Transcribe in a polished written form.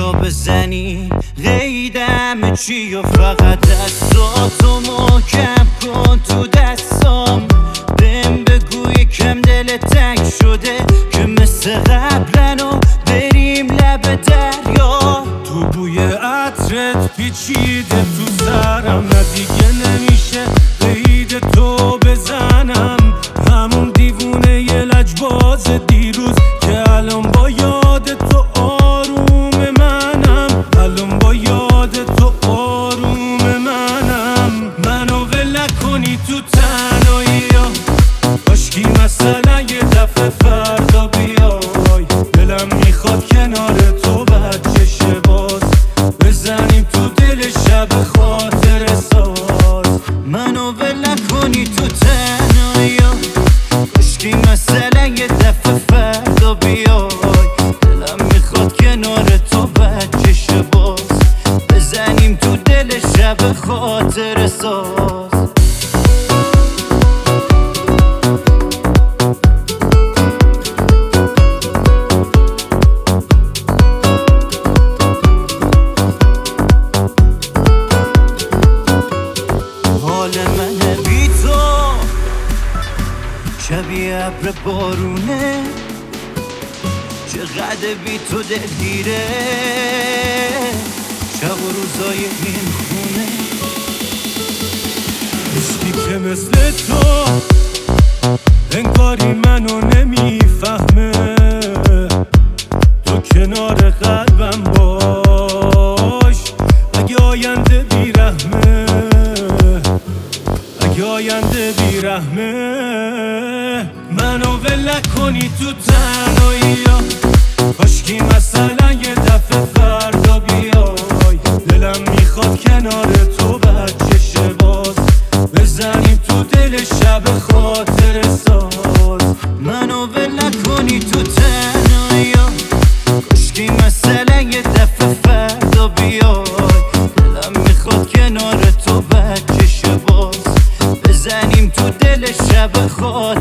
رو بزنی قیدم چی و فقط دستاتو محکم کن تو دستام. بهم بگو یکم دل تنگ شده که مثل قبلنو بریم لب دریا. تو بوی عطرت پیچیده تو سرم، نه دیگه نمیشه قید تو بزنم. همون دیوونه ی لجباز دیروز که الان با یاد تو آروم منم. الان با یاد تو آروم منم. منو ول کنی تو تنهایی ها، کاشکی مثلا یه دفعه فردا بیای. دلم میخواد کنار تو بچش باز بزنیم تو دل شب خاطر ساز. منو ول کنی تو تنهایی ها، کاشکی مثلا یه دفعه فردا بیای. دلم میخواد کنار تو بچش باز بزنیم تو دل شب خاطر ساز. حال منه بی تو شبیه ابر بارونه، چقدر بی تو دلگیره شب و روزای این خونه. عشقی که مثل تو انگاری منو نمیفهمه. تو کنار قلبم باش اگه آینده بیرحمه، اگه آینده بیرحمه. منو ول کنی تو تنهایی ها، کاشکی مثلا یه دفعه فردا بیای. دلم میخواد کنار تو بچش باز بزنیم تو دل شب خاطر ساز. منو ول کنی تو تنهایی ها، کاشکی مثلا یه دفعه فردا بیای. دلم میخواد کنار تو بچش باز بزنیم تو دل شب خاطر